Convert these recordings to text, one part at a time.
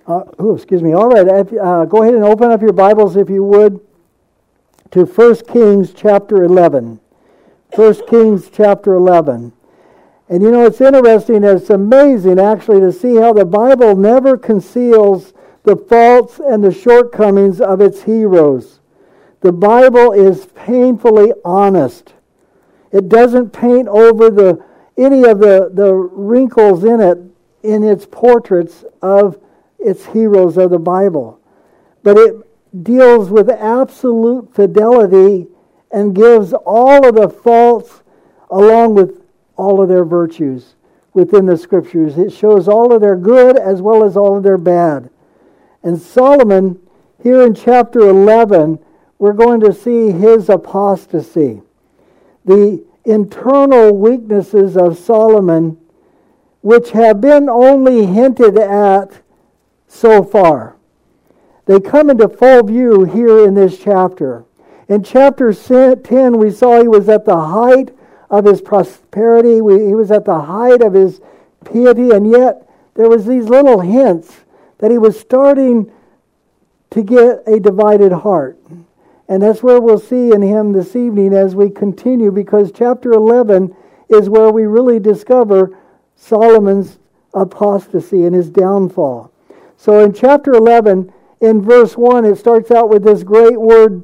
Excuse me. All right, go ahead and open up your Bibles, if you would, to 1 Kings chapter 11. 1 Kings chapter 11. And you know, it's interesting, it's amazing actually to see how the Bible never conceals the faults and the shortcomings of its heroes. The Bible is painfully honest. It doesn't paint over any of the wrinkles in it, in its portraits of its heroes of the Bible. But it deals with absolute fidelity and gives all of the faults along with all of their virtues within the Scriptures. It shows all of their good as well as all of their bad. And Solomon, here in chapter 11, we're going to see his apostasy. The internal weaknesses of Solomon, which have been only hinted at so far. They come into full view here in this chapter. In chapter 10, we saw he was at the height of his prosperity. He was at the height of his piety, and yet there was these little hints that he was starting to get a divided heart. And that's where we'll see in him this evening as we continue, because chapter 11 is where we really discover Solomon's apostasy and his downfall. So in chapter 11, in verse 1, it starts out with this great word,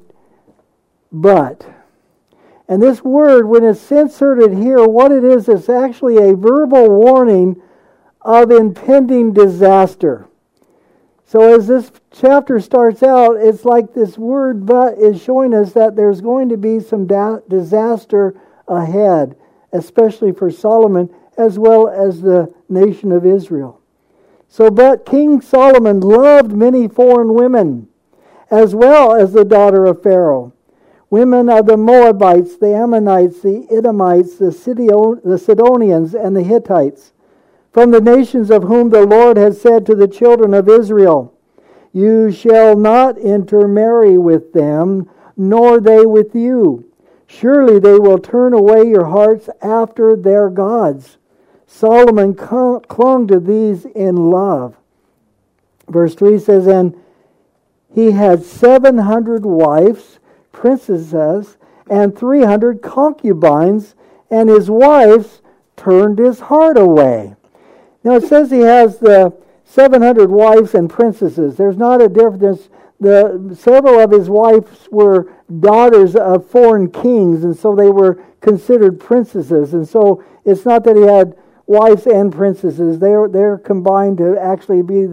but. And this word, when it's inserted here, what it is, it's actually a verbal warning of impending disaster. So as this chapter starts out, it's like this word but is showing us that there's going to be some disaster ahead, especially for Solomon as well as the nation of Israel. So, but King Solomon loved many foreign women, as well as the daughter of Pharaoh, women of the Moabites, the Ammonites, the Edomites, the Sidonians, and the Hittites, from the nations of whom the Lord has said to the children of Israel, "You shall not intermarry with them, nor they with you. Surely they will turn away your hearts after their gods." Solomon clung to these in love. Verse 3 says, "And he had 700 wives, princesses, and 300 concubines, and his wives turned his heart away." Now it says he has the 700 wives and princesses. There's not a difference. Several of his wives were daughters of foreign kings, and so they were considered princesses. And so it's not that he had wives and princesses. They're combined to actually be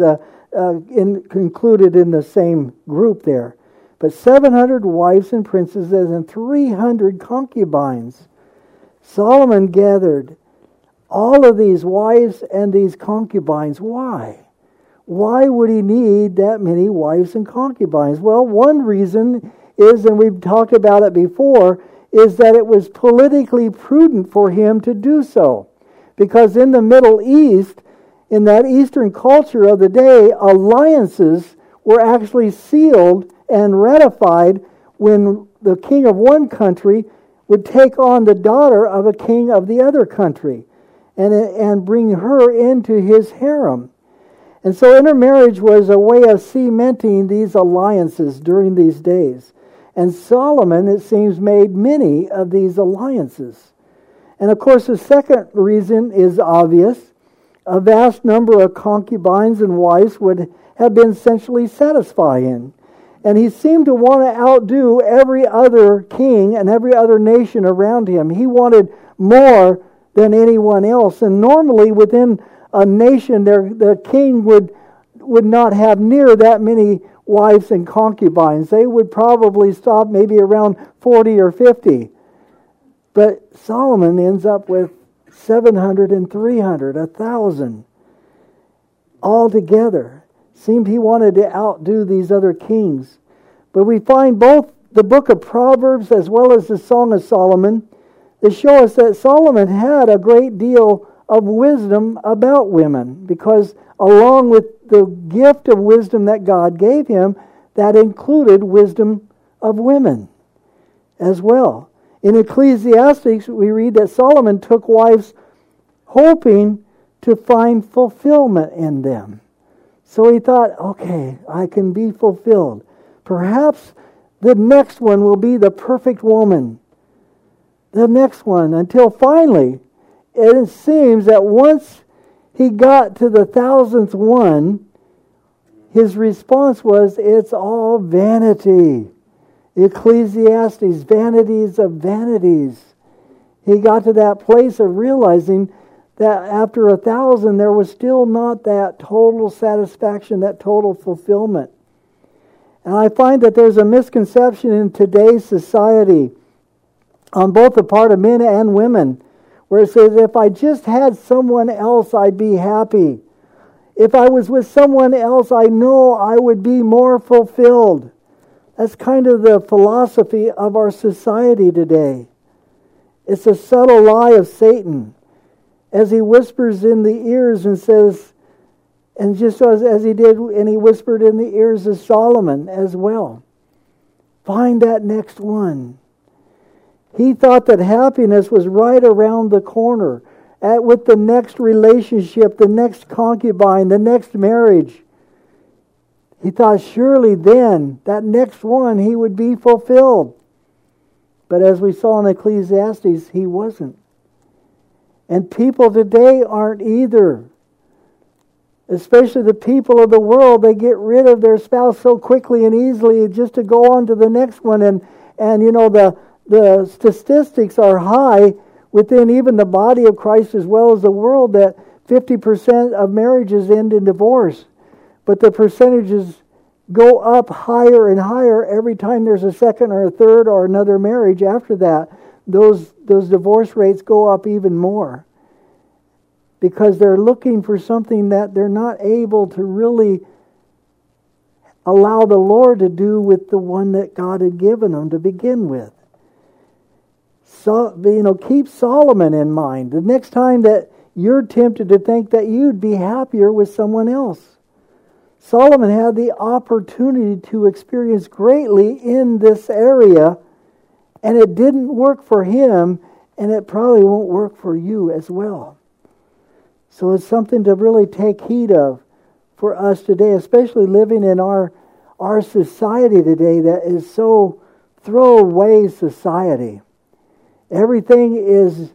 included in the same group there. But 700 wives and princesses and 300 concubines. Solomon gathered all of these wives and these concubines. Why? Why would he need that many wives and concubines? Well, one reason is, and we've talked about it before, is that it was politically prudent for him to do so. Because in the Middle East, in that Eastern culture of the day, alliances were actually sealed and ratified when the king of one country would take on the daughter of a king of the other country and bring her into his harem. And so intermarriage was a way of cementing these alliances during these days. And Solomon, it seems, made many of these alliances. And of course, the second reason is obvious. A vast number of concubines and wives would have been essentially satisfying. And he seemed to want to outdo every other king and every other nation around him. He wanted more than anyone else. And normally within a nation, the king would not have near that many wives and concubines. They would probably stop maybe around 40 or 50. But Solomon ends up with 700 and 300, 1,000 altogether. Seemed he wanted to outdo these other kings. But we find both the book of Proverbs as well as the Song of Solomon that show us that Solomon had a great deal of wisdom about women, because along with the gift of wisdom that God gave him, that included wisdom of women as well. In Ecclesiastes, we read that Solomon took wives hoping to find fulfillment in them. So he thought, okay, I can be fulfilled. Perhaps the next one will be the perfect woman. The next one, until finally, it seems that once he got to the 1,000th one, his response was, it's all vanity. Ecclesiastes, vanities of vanities. He got to that place of realizing that after 1,000, there was still not that total satisfaction, that total fulfillment. And I find that there's a misconception in today's society on both the part of men and women, where it says, if I just had someone else, I'd be happy. If I was with someone else, I know I would be more fulfilled. That's kind of the philosophy of our society today. It's a subtle lie of Satan, as he whispers in the ears and says, and just as he did, and he whispered in the ears of Solomon as well, find that next one. He thought that happiness was right around the corner, with the next relationship, the next concubine, the next marriage. He thought surely then, that next one, he would be fulfilled. But as we saw in Ecclesiastes, he wasn't. And people today aren't either. Especially the people of the world, they get rid of their spouse so quickly and easily just to go on to the next one. And you know, the statistics are high within even the body of Christ as well as the world that 50% of marriages end in divorce. But the percentages go up higher and higher every time there's a second or a third or another marriage after that. Those divorce rates go up even more. Because they're looking for something that they're not able to really allow the Lord to do with the one that God had given them to begin with. So, keep Solomon in mind. The next time that you're tempted to think that you'd be happier with someone else. Solomon had the opportunity to experience greatly in this area, and it didn't work for him, and it probably won't work for you as well. So it's something to really take heed of for us today, especially living in our society today that is so throwaway society. Everything is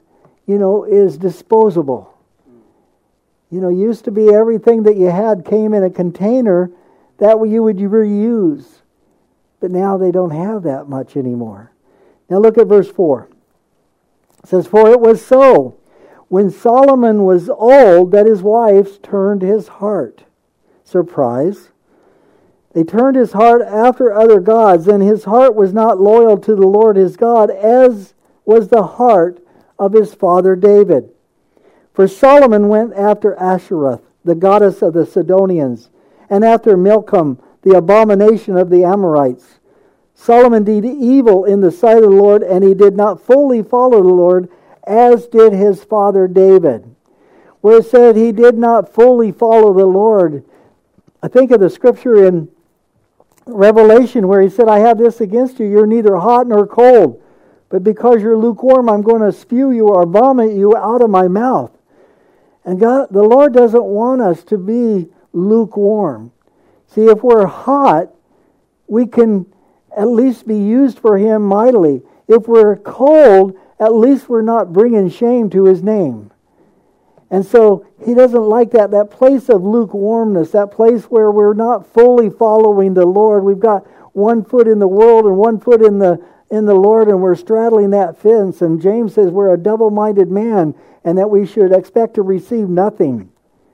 disposable. Used to be everything that you had came in a container that you would reuse. But now they don't have that much anymore. Now look at verse 4. It says, for it was so, when Solomon was old, that his wives turned his heart. Surprise. They turned his heart after other gods, and his heart was not loyal to the Lord his God, as was the heart of his father David. For Solomon went after Ashereth, the goddess of the Sidonians, and after Milcom, the abomination of the Amorites. Solomon did evil in the sight of the Lord, and he did not fully follow the Lord, as did his father David. Where it said he did not fully follow the Lord, I think of the scripture in Revelation where he said, I have this against you, you're neither hot nor cold. But because you're lukewarm, I'm going to spew you or vomit you out of my mouth. And God, the Lord doesn't want us to be lukewarm. See, if we're hot, we can at least be used for Him mightily. If we're cold, at least we're not bringing shame to His name. And so He doesn't like that place of lukewarmness, that place where we're not fully following the Lord. We've got one foot in the world and one foot in the Lord, and we're straddling that fence. And James says we're a double-minded man and that we should expect to receive nothing.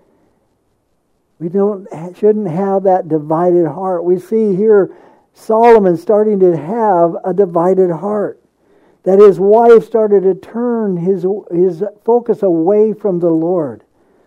We shouldn't have that divided heart. We see here Solomon starting to have a divided heart. That his wife started to turn his focus away from the Lord.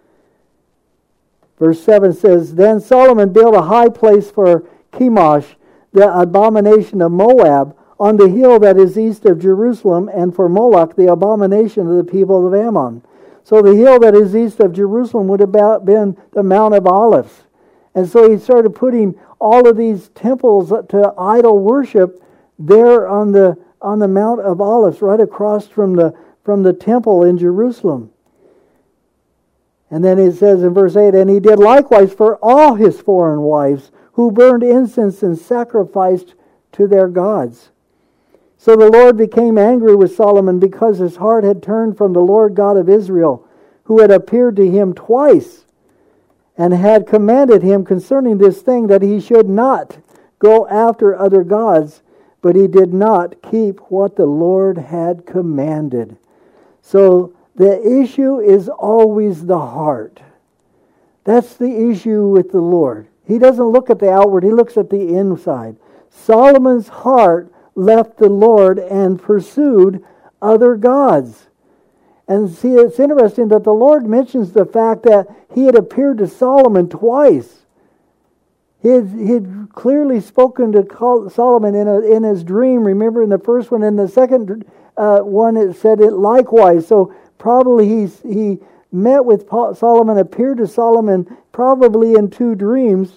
Verse 7 says, Then Solomon built a high place for Chemosh, the abomination of Moab, on the hill that is east of Jerusalem, and for Moloch, the abomination of the people of Ammon. So the hill that is east of Jerusalem would have been the Mount of Olives. And so he started putting all of these temples to idol worship there on the Mount of Olives, right across from the temple in Jerusalem. And then it says in verse 8, and he did likewise for all his foreign wives, who burned incense and sacrificed to their gods. So the Lord became angry with Solomon because his heart had turned from the Lord God of Israel, who had appeared to him twice, and had commanded him concerning this thing that he should not go after other gods, but he did not keep what the Lord had commanded. So the issue is always the heart. That's the issue with the Lord. He doesn't look at the outward, he looks at the inside. Solomon's heart left the Lord and pursued other gods. And see, it's interesting that the Lord mentions the fact that he had appeared to Solomon twice. He had clearly spoken to Solomon in his dream. Remember in the first one, and the second one it said it likewise. So probably he met with Solomon, appeared to Solomon probably in 2 dreams.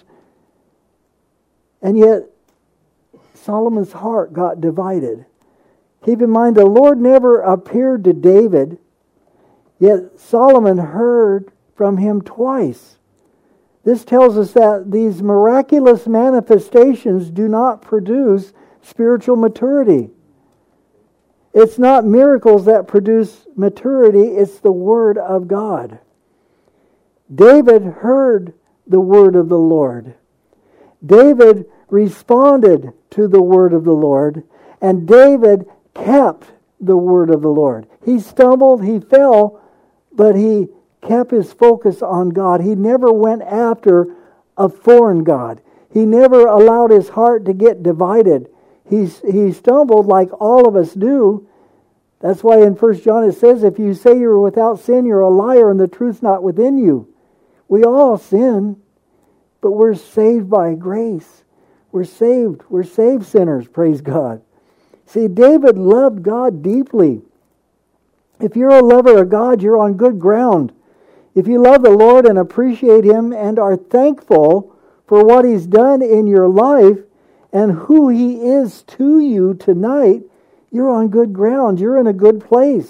And yet Solomon's heart got divided. Keep in mind, the Lord never appeared to David, yet Solomon heard from him twice. This tells us that these miraculous manifestations do not produce spiritual maturity. It's not miracles that produce maturity, it's the Word of God. David heard the Word of the Lord. David responded to the Word of the Lord, and David kept the Word of the Lord. He stumbled, he fell, but he kept his focus on God. He never went after a foreign god. He never allowed his heart to get divided. He stumbled like all of us do. That's why in 1 John it says, if you say you're without sin, you're a liar and the truth's not within you. We all sin, but we're saved by grace. We're saved sinners, praise God. See, David loved God deeply. If you're a lover of God, you're on good ground. If you love the Lord and appreciate Him and are thankful for what He's done in your life and who He is to you tonight, you're on good ground. You're in a good place.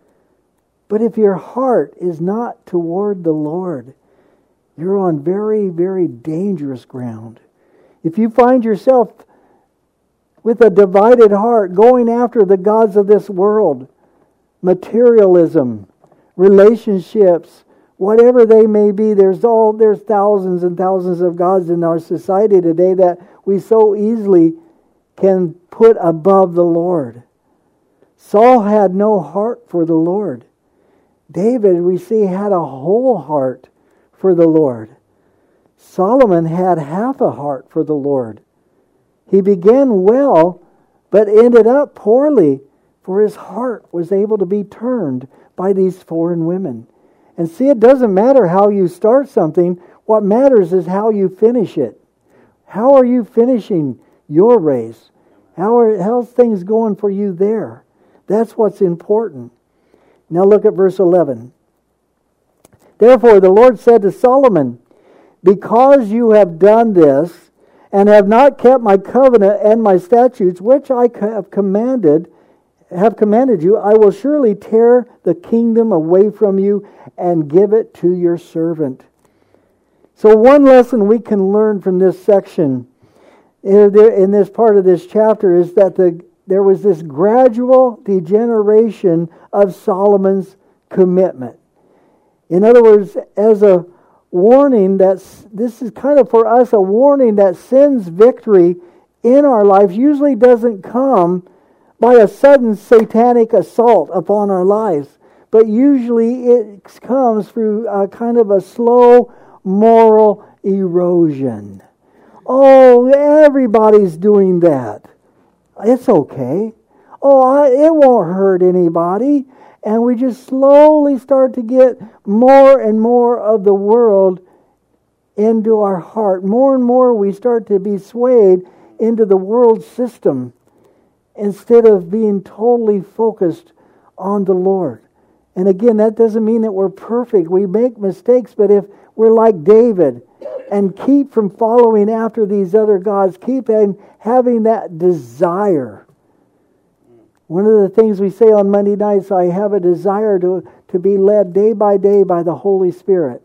But if your heart is not toward the Lord, you're on very, very dangerous ground. If you find yourself with a divided heart going after the gods of this world, materialism, relationships, whatever they may be, there's thousands and thousands of gods in our society today that we so easily can put above the Lord. Saul had no heart for the Lord. David, we see, had a whole heart for the Lord. Solomon had half a heart for the Lord. He began well, but ended up poorly, for his heart was able to be turned by these foreign women. And see, it doesn't matter how you start something. What matters is how you finish it. How are you finishing your race? How's things going for you there? That's what's important. Now look at verse 11. Therefore the Lord said to Solomon, because you have done this, and have not kept my covenant and my statutes, which I have commanded you, I will surely tear the kingdom away from you and give it to your servant. So one lesson we can learn from this section in this part of this chapter is that there was this gradual degeneration of Solomon's commitment. In other words, as a warning, this is kind of for us a warning that sin's victory in our lives usually doesn't come by a sudden satanic assault upon our lives, but usually it comes through kind of a slow moral erosion. Oh, everybody's doing that. It's okay. Oh, it won't hurt anybody. And we just slowly start to get more and more of the world into our heart. More and more we start to be swayed into the world system instead of being totally focused on the Lord. And again, that doesn't mean that we're perfect. We make mistakes, but if we're like David and keep from following after these other gods, keep having that desire. One of the things we say on Monday nights, I have a desire to to be led day by day by the Holy Spirit.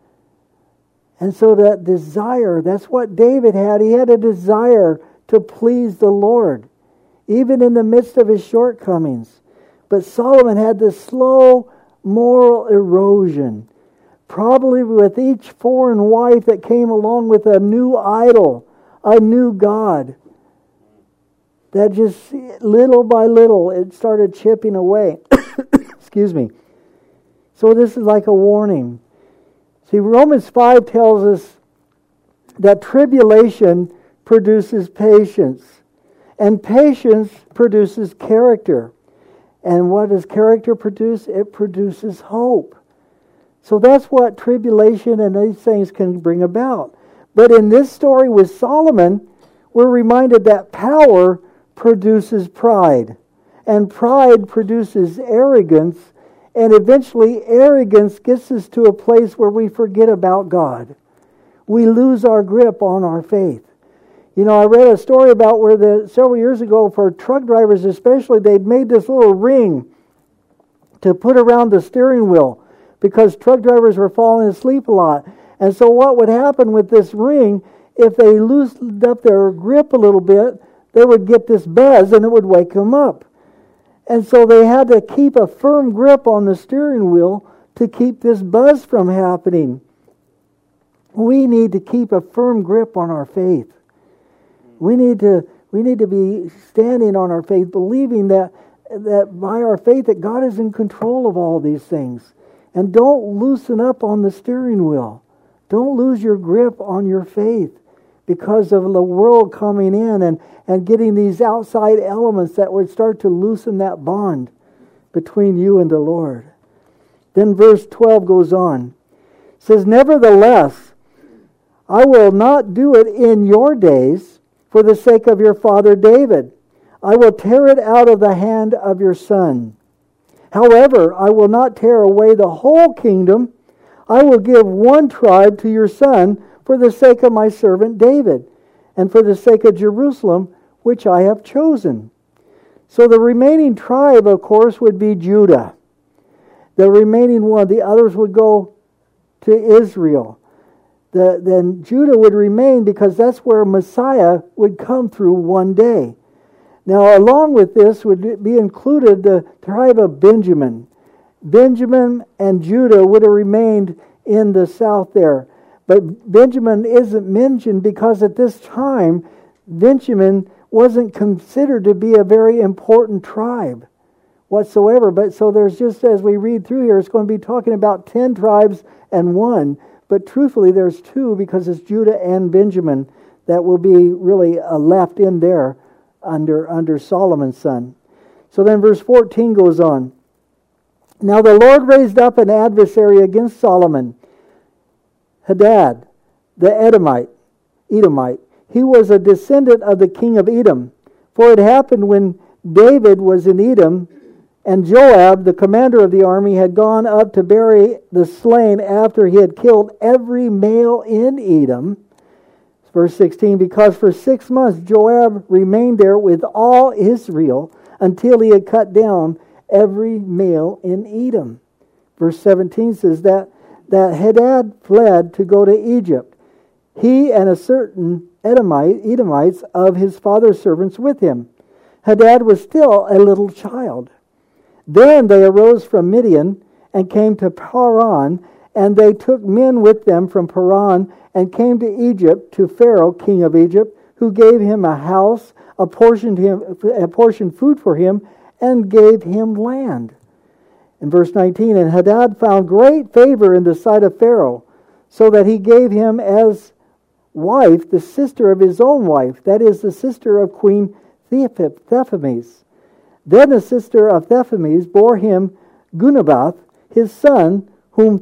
And so that desire, that's what David had. He had a desire to please the Lord, even in the midst of his shortcomings. But Solomon had this slow moral erosion, probably with each foreign wife that came along with a new idol, a new god, that just little by little it started chipping away. Excuse me. So this is like a warning. See, Romans 5 tells us that tribulation produces patience, and patience produces character. And what does character produce? It produces hope. So that's what tribulation and these things can bring about. But in this story with Solomon, we're reminded that power produces pride, and pride produces arrogance, and eventually arrogance gets us to a place where we forget about God. We lose our grip on our faith. You know, I read a story about where several years ago, for truck drivers especially, they'd made this little ring to put around the steering wheel because truck drivers were falling asleep a lot. And so what would happen with this ring, if they loosened up their grip a little bit, they would get this buzz and it would wake them up. And so they had to keep a firm grip on the steering wheel to keep this buzz from happening. We need to keep a firm grip on our faith. We need to be standing on our faith, believing that by our faith that God is in control of all these things. And don't loosen up on the steering wheel. Don't lose your grip on your faith because of the world coming in and getting these outside elements that would start to loosen that bond between you and the Lord. Then verse 12 goes on. It says, "Nevertheless, I will not do it in your days for the sake of your father David. I will tear it out of the hand of your son. However, I will not tear away the whole kingdom. I will give one tribe to your son for the sake of my servant David, and for the sake of Jerusalem, which I have chosen." So the remaining tribe, of course, would be Judah. The remaining one, the others would go to Israel. Then Judah would remain because that's where Messiah would come through one day. Now, along with this would be included the tribe of Benjamin. Benjamin and Judah would have remained in the south there. But Benjamin isn't mentioned because at this time, Benjamin wasn't considered to be a very important tribe whatsoever. But so there's just, as we read through here, it's going to be talking about 10 tribes and one. But truthfully, there's 2 because it's Judah and Benjamin that will be really left in there under Solomon's son. So then verse 14 goes on. "Now the Lord raised up an adversary against Solomon, Hadad, the Edomite. He was a descendant of the king of Edom. For it happened when David was in Edom, and Joab, the commander of the army, had gone up to bury the slain after he had killed every male in Edom." Verse 16, "Because for 6 months Joab remained there with all Israel until he had cut down every male in Edom." Verse 17 says that Hadad fled to go to Egypt, he and a certain Edomites of his father's servants with him. Hadad was still a little child. Then they arose from Midian and came to Paran, and they took men with them from Paran and came to Egypt, to Pharaoh, king of Egypt, who gave him a house, apportioned food for him, and gave him land. In verse 19, "And Hadad found great favor in the sight of Pharaoh, so that he gave him as wife the sister of his own wife, that is, the sister of Queen Thephames. Then the sister of Thephames bore him Gunabath, his son, whom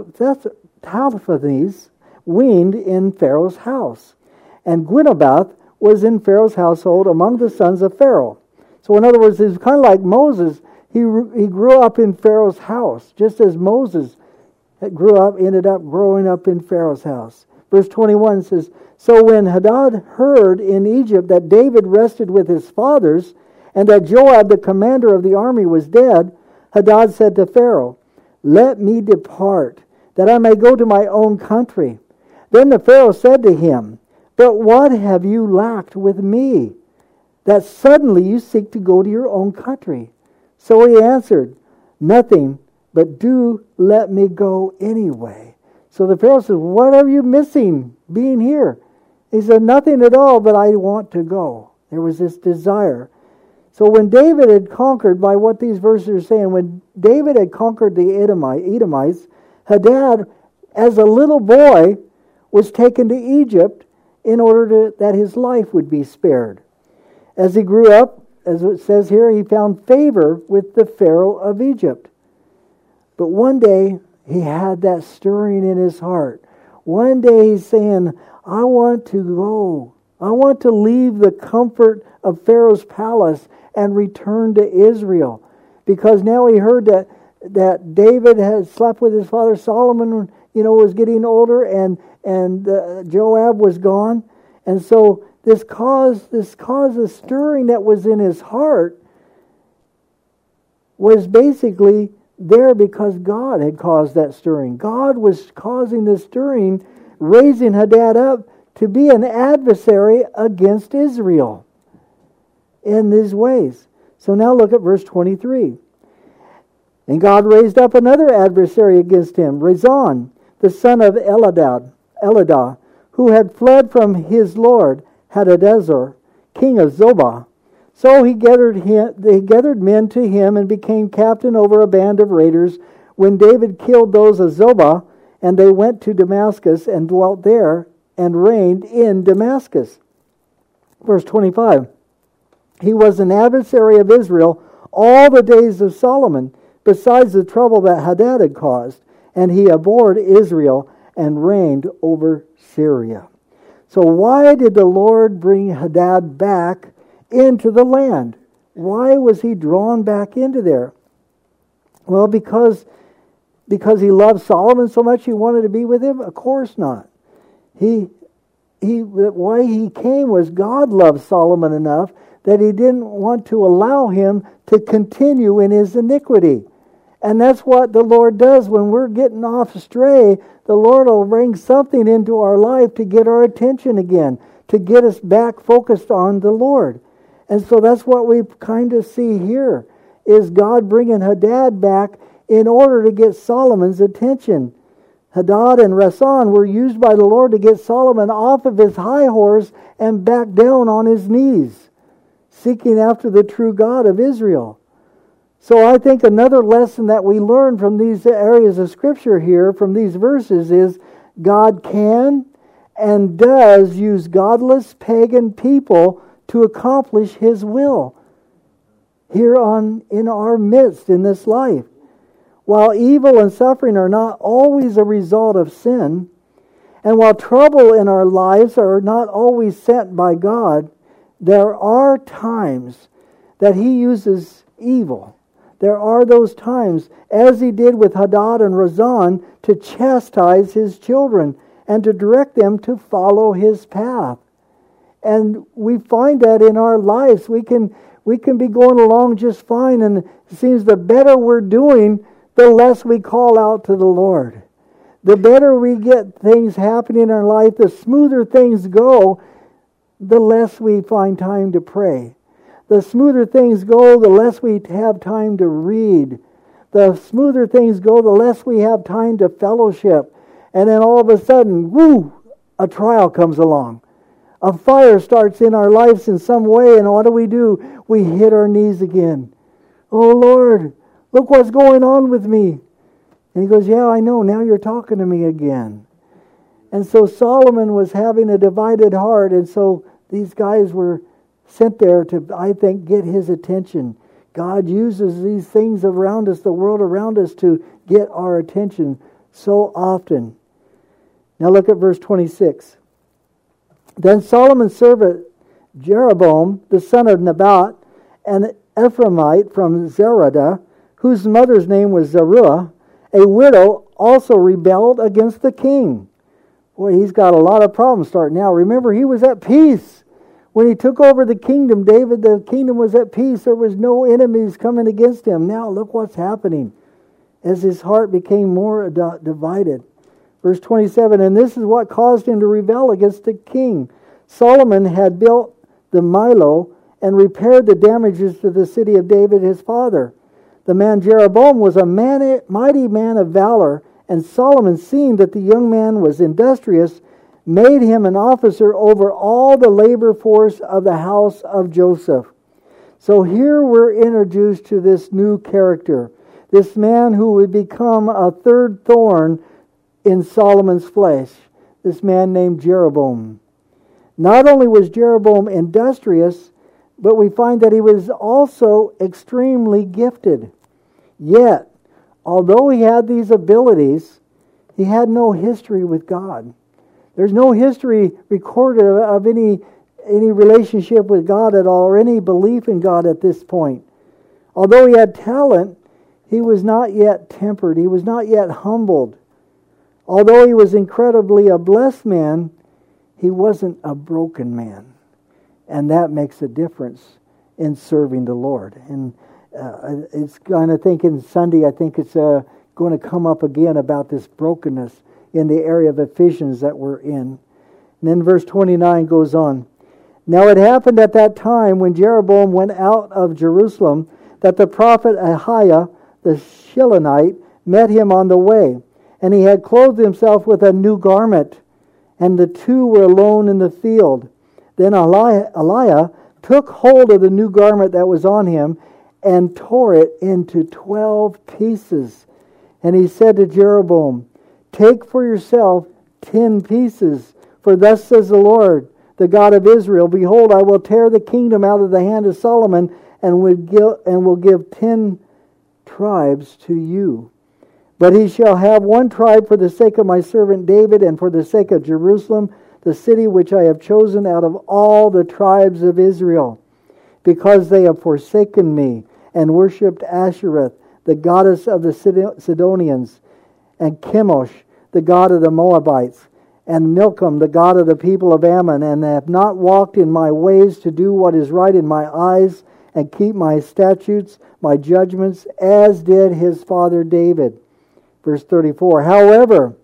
Thephanes weaned in Pharaoh's house. And Gunabath was in Pharaoh's household among the sons of Pharaoh." So in other words, he's kind of like Moses. He grew up in Pharaoh's house, just as Moses ended up growing up in Pharaoh's house. Verse 21 says, "So when Hadad heard in Egypt that David rested with his fathers, and that Joab, the commander of the army, was dead, Hadad said to Pharaoh, let me depart, that I may go to my own country. Then the Pharaoh said to him, but what have you lacked with me, that suddenly you seek to go to your own country? So he answered, nothing, but do let me go anyway. So the Pharaoh said, what are you missing being here? He said, nothing at all, but I want to go. There was this desire. So when David had conquered, by what these verses are saying, when David had conquered the Edomites, Hadad, as a little boy, was taken to Egypt in order that his life would be spared. As he grew up, as it says here, he found favor with the Pharaoh of Egypt. But one day, he had that stirring in his heart. One day he's saying, I want to go. I want to leave the comfort of Pharaoh's palace and return to Israel. Because now he heard that David had slept with his father Solomon, was getting older, and Joab was gone. And so this caused a stirring that was in his heart was basically there because God had caused that stirring. God was causing the stirring, raising Hadad up to be an adversary against Israel in these ways. So now look at verse 23. And God raised up another adversary against him, Rezon, the son of Eladah, who had fled from his lord, Hadadezer, king of Zobah. So they gathered men to him and became captain over a band of raiders. When David killed those of Zobah, and they went to Damascus and dwelt there and reigned in Damascus. Verse 25. He was an adversary of Israel all the days of Solomon, besides the trouble that Hadad had caused, and he abhorred Israel and reigned over Syria. So why did the Lord bring Hadad back into the land? Why was he drawn back into there? Well, because he loved Solomon so much he wanted to be with him? Of course not. Why he came was God loved Solomon enough that he didn't want to allow him to continue in his iniquity. And that's what the Lord does when we're getting off astray. The Lord will bring something into our life to get our attention again, to get us back focused on the Lord. And so that's what we kind of see here, is God bringing Hadad back in order to get Solomon's attention. Hadad and Rezon were used by the Lord to get Solomon off of his high horse and back down on his knees, seeking after the true God of Israel. So I think another lesson that we learn from these areas of Scripture here, from these verses, is God can and does use godless pagan people to accomplish His will here in our midst in this life. While evil and suffering are not always a result of sin, and while trouble in our lives are not always sent by God, there are times that He uses evil. There are those times, as He did with Hadad and Rezon, to chastise His children and to direct them to follow His path. And we find that in our lives. We can be going along just fine, and it seems the better we're doing, the less we call out to the Lord. The better we get things happening in our life, the smoother things go, the less we find time to pray. The smoother things go, the less we have time to read. The smoother things go, the less we have time to fellowship. And then all of a sudden, a trial comes along. A fire starts in our lives in some way, and what do? We hit our knees again. Oh Lord, look what's going on with me. And He goes, yeah, I know, now you're talking to me again. And so Solomon was having a divided heart, and so these guys were sent there to, I think, get his attention. God uses these things around us, the world around us, to get our attention so often. Now look at verse 26. Then Solomon's servant Jeroboam, the son of Nebat, an Ephraimite from Zeradah, whose mother's name was Zeruiah, a widow, also rebelled against the king. Boy, he's got a lot of problems starting now. Remember, he was at peace. When he took over the kingdom, the kingdom was at peace. There was no enemies coming against him. Now look what's happening. as his heart became more divided. Verse 27, and this is what caused him to rebel against the king. Solomon had built the Millo and repaired the damages to the city of David his father. The man Jeroboam was a mighty man of valor, and Solomon, seeing that the young man was industrious, made him an officer over all the labor force of the house of Joseph. So here we're introduced to this new character, this man who would become a third thorn in Solomon's flesh, this man named Jeroboam. Not only was Jeroboam industrious, but we find that he was also extremely gifted. Yet, although he had these abilities, he had no history with God. There's no history recorded of any relationship with God at all, or any belief in God at this point. Although he had talent, he was not yet tempered. He was not yet humbled. Although he was incredibly a blessed man, he wasn't a broken man. And that makes a difference in serving the Lord. And it's kind of thinking Sunday, I think it's going to come up again about this brokenness in the area of Ephesians that we're in. And then verse 29 goes on. Now it happened at that time when Jeroboam went out of Jerusalem that the prophet Ahiah the Shilonite met him on the way. And he had clothed himself with a new garment, and the two were alone in the field. Then Eliah took hold of the new garment that was on him and tore it into 12 pieces. And he said to Jeroboam, take for yourself 10 pieces, for thus says the Lord, the God of Israel, behold, I will tear the kingdom out of the hand of Solomon and will give 10 tribes to you. But he shall have one tribe for the sake of my servant David, and for the sake of Jerusalem, the city which I have chosen out of all the tribes of Israel, because they have forsaken me and worshipped Ashereth, the goddess of the Sidonians, and Chemosh, the god of the Moabites, and Milcom, the god of the people of Ammon, and have not walked in my ways to do what is right in my eyes, and keep my statutes, my judgments, as did his father David. Verse 34, however,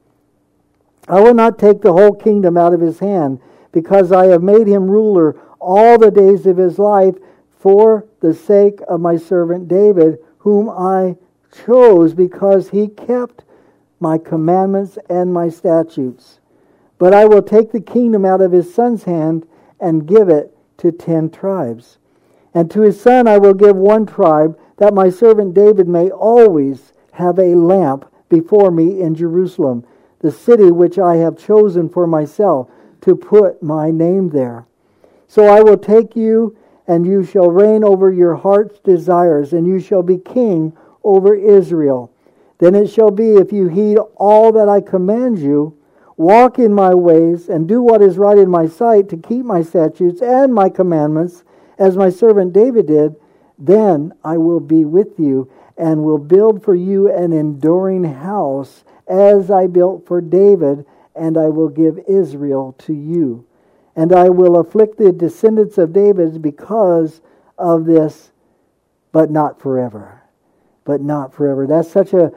I will not take the whole kingdom out of his hand, because I have made him ruler all the days of his life for the sake of my servant David, whom I chose because he kept my commandments and my statutes. But I will take the kingdom out of his son's hand and give it to 10 tribes. And to his son I will give one tribe, that my servant David may always have a lamp before me in Jerusalem, the city which I have chosen for myself, to put my name there. So I will take you, and you shall reign over your heart's desires, and you shall be king over Israel. Then it shall be, if you heed all that I command you, walk in my ways, and do what is right in my sight, to keep my statutes and my commandments, as my servant David did, then I will be with you, and will build for you an enduring house, as I built for David, and I will give Israel to you. And I will afflict the descendants of David because of this, but not forever. But not forever. That's such a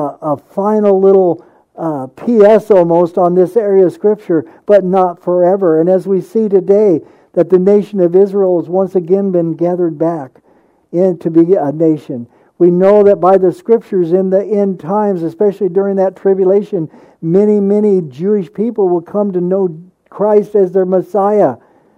final little P.S. almost on this area of Scripture, but not forever. And as we see today, that the nation of Israel has once again been gathered back in to be a nation. We know that by the Scriptures in the end times, especially during that tribulation, many, many Jewish people will come to know Christ as their Messiah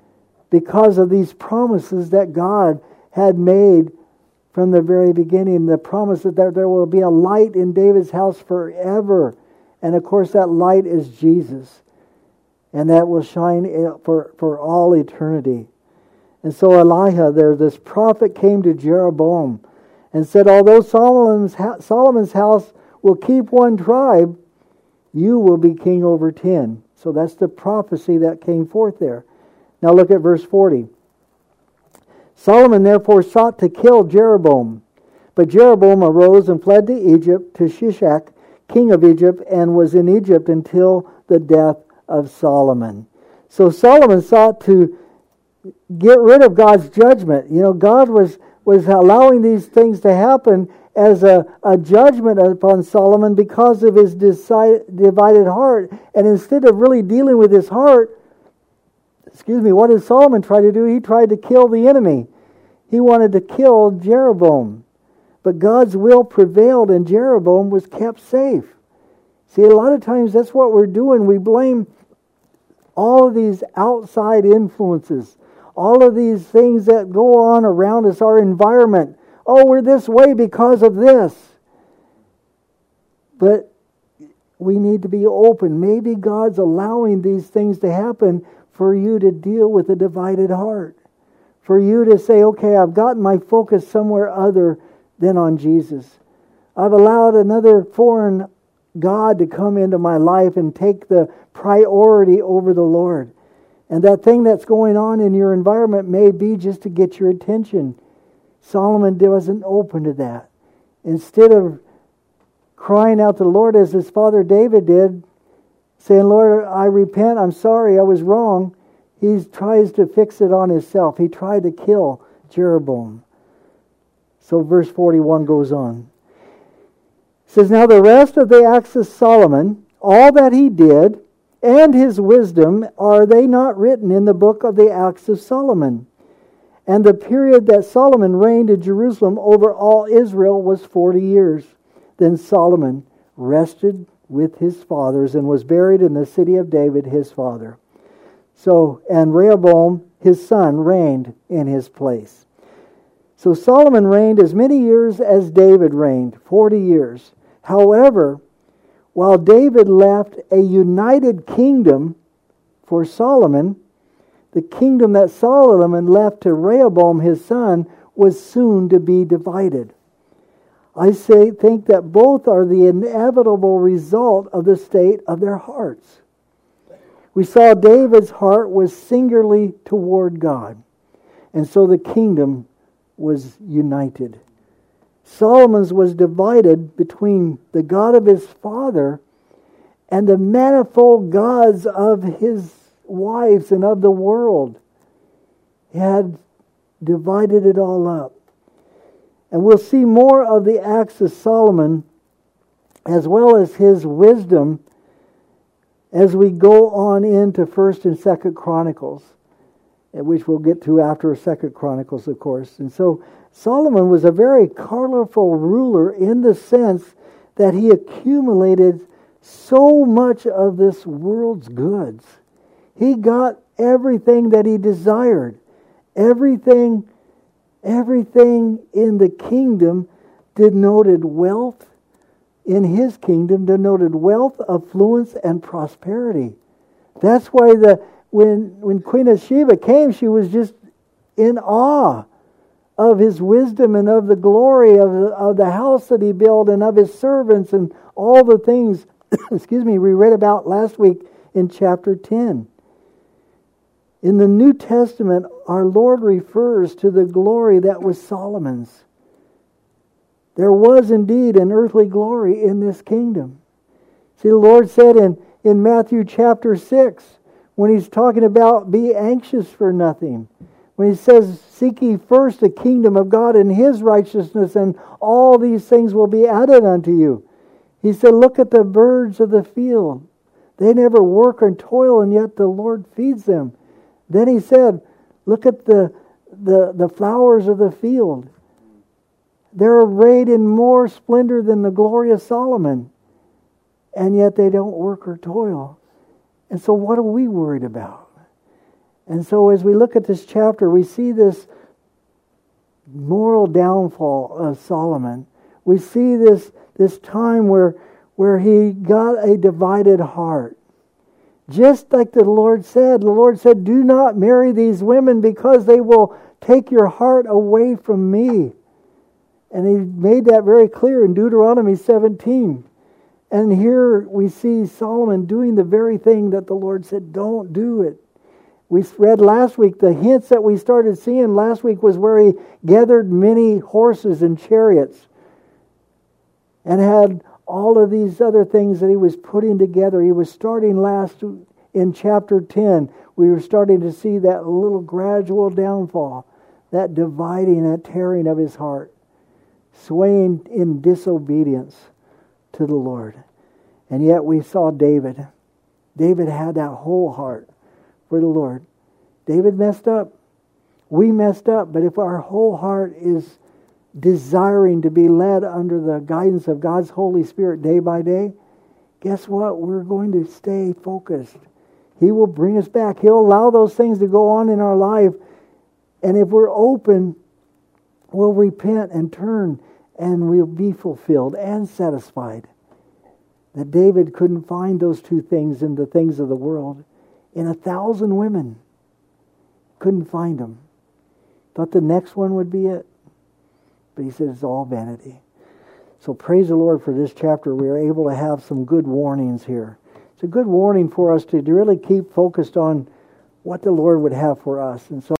because of these promises that God had made from the very beginning. The promise that there will be a light in David's house forever. And of course that light is Jesus. And that will shine for all eternity. And so Eliah, this prophet, came to Jeroboam and said, although Solomon's house will keep one tribe, you will be king over 10. So that's the prophecy that came forth there. Now look at verse 40. Solomon therefore sought to kill Jeroboam. But Jeroboam arose and fled to Egypt, to Shishak, king of Egypt, and was in Egypt until the death of Solomon. So Solomon sought to get rid of God's judgment. You know, God was allowing these things to happen, as a judgment upon Solomon because of his divided heart. And instead of really dealing with his heart, what did Solomon try to do? He tried to kill the enemy. He wanted to kill Jeroboam. But God's will prevailed and Jeroboam was kept safe. See, a lot of times that's what we're doing. We blame all of these outside influences, all of these things that go on around us, our environment. Oh, we're this way because of this. But we need to be open. Maybe God's allowing these things to happen for you to deal with a divided heart. For you to say, okay, I've gotten my focus somewhere other than on Jesus. I've allowed another foreign God to come into my life and take the priority over the Lord. And that thing that's going on in your environment may be just to get your attention. Solomon wasn't open to that. Instead of crying out to the Lord as his father David did, saying, Lord, I repent, I'm sorry, I was wrong, he tries to fix it on himself. He tried to kill Jeroboam. So verse 41 goes on. It says, now the rest of the acts of Solomon, all that he did, and his wisdom, are they not written in the book of the acts of Solomon? And the period that Solomon reigned in Jerusalem over all Israel was 40 years. Then Solomon rested with his fathers and was buried in the city of David his father. So, and Rehoboam his son reigned in his place. So Solomon reigned as many years as David reigned, 40 years. However, while David left a united kingdom for Solomon, the kingdom that Solomon left to Rehoboam his son was soon to be divided. I think that both are the inevitable result of the state of their hearts. We saw David's heart was singularly toward God, and so the kingdom was united. Solomon's was divided between the God of his father and the manifold gods of his wives and of the world. He had divided it all up. And we'll see more of the acts of Solomon as well as his wisdom as we go on into 1st and 2nd Chronicles, which we'll get to after 2nd Chronicles, of course. And so Solomon was a very colorful ruler in the sense that he accumulated so much of this world's goods. He got everything that he desired. Everything in the kingdom denoted wealth. In his kingdom denoted wealth, affluence, and prosperity. That's why when Queen of Sheba came, she was just in awe of his wisdom and of the glory of the house that he built and of his servants and all the things we read about last week in chapter 10. In the New Testament, our Lord refers to the glory that was Solomon's. There was indeed an earthly glory in this kingdom. See, the Lord said in Matthew chapter 6, when he's talking about be anxious for nothing, when he says, seek ye first the kingdom of God and his righteousness, and all these things will be added unto you. He said, look at the birds of the field. They never work or toil, and yet the Lord feeds them. Then he said, look at the flowers of the field. They're arrayed in more splendor than the glory of Solomon, and yet they don't work or toil. And so what are we worried about? And so as we look at this chapter, we see this moral downfall of Solomon. We see this time where he got a divided heart. Just like the Lord said, do not marry these women because they will take your heart away from me. And he made that very clear in Deuteronomy 17. And here we see Solomon doing the very thing that the Lord said, don't do it. We read last week, the hints that we started seeing last week was where he gathered many horses and chariots and had all of these other things that he was putting together. He was starting last in chapter 10. We were starting to see that little gradual downfall, that dividing, that tearing of his heart. swaying in disobedience to the Lord. And yet we saw David. David had that whole heart for the Lord. David messed up. We messed up. But if our whole heart is desiring to be led under the guidance of God's Holy Spirit day by day, guess what? We're going to stay focused. He will bring us back. He'll allow those things to go on in our life. And if we're open, we'll repent and turn, and we'll be fulfilled and satisfied. That David couldn't find those two things in the things of the world. In 1,000 women, couldn't find them. Thought the next one would be it. But he said it's all vanity. So praise the Lord for this chapter. We are able to have some good warnings here. It's a good warning for us to really keep focused on what the Lord would have for us. And so